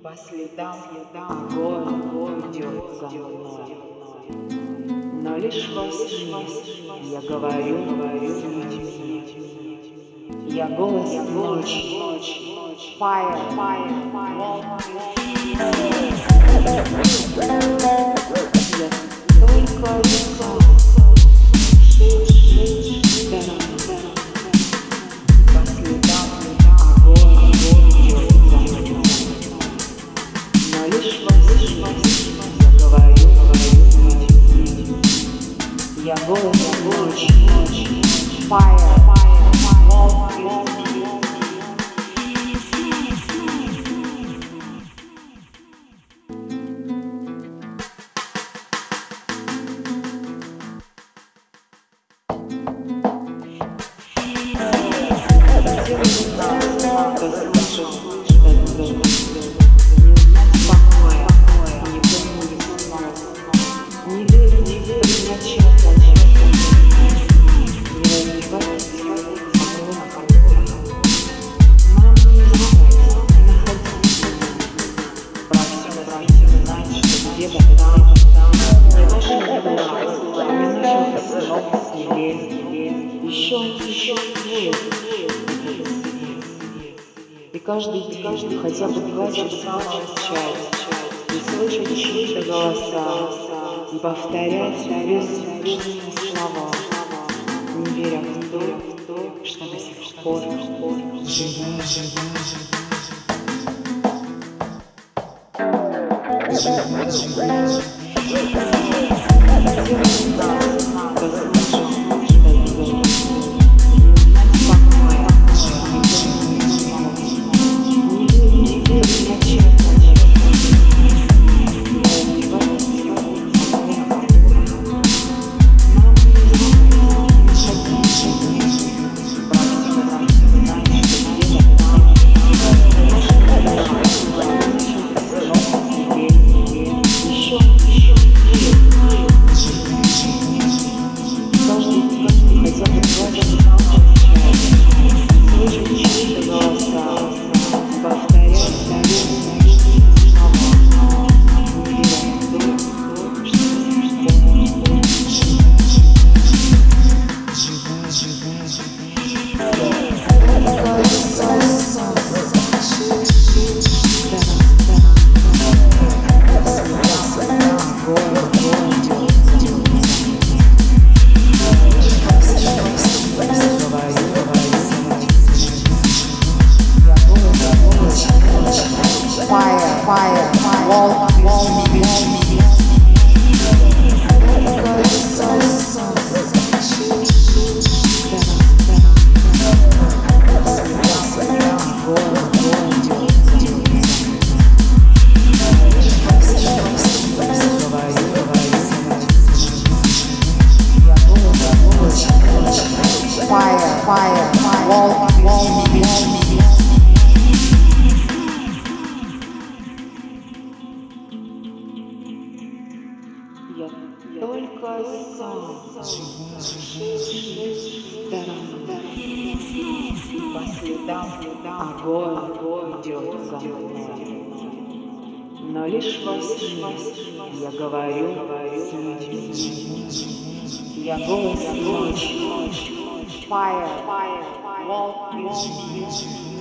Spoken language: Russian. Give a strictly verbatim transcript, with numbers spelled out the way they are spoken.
По следам огонь, огонь идет за мной. Но лишь во сне я говорю, говорю с людьми. Я голос ночи, fire, fire, fire. Я только лицо, по следам огонь, огонь идет за мной. Но лишь во сне я говорю, говорю с людьми. Я голос ночи, fire, fire, walk with me. Еще, еще будет. И каждый день, каждый хотя бы два часа молчать, и слышать чьи-то голоса, и повторять бессмысленные слова, не веря в то, что до сих пор жива, жива, fire, fire, walk with me. Fire, fire, walk with me. Я только сам по следам огонь, огонь идет за мной. Но лишь во сне я говорю с людьми. Я голос ночи, fire, fire, walk with me.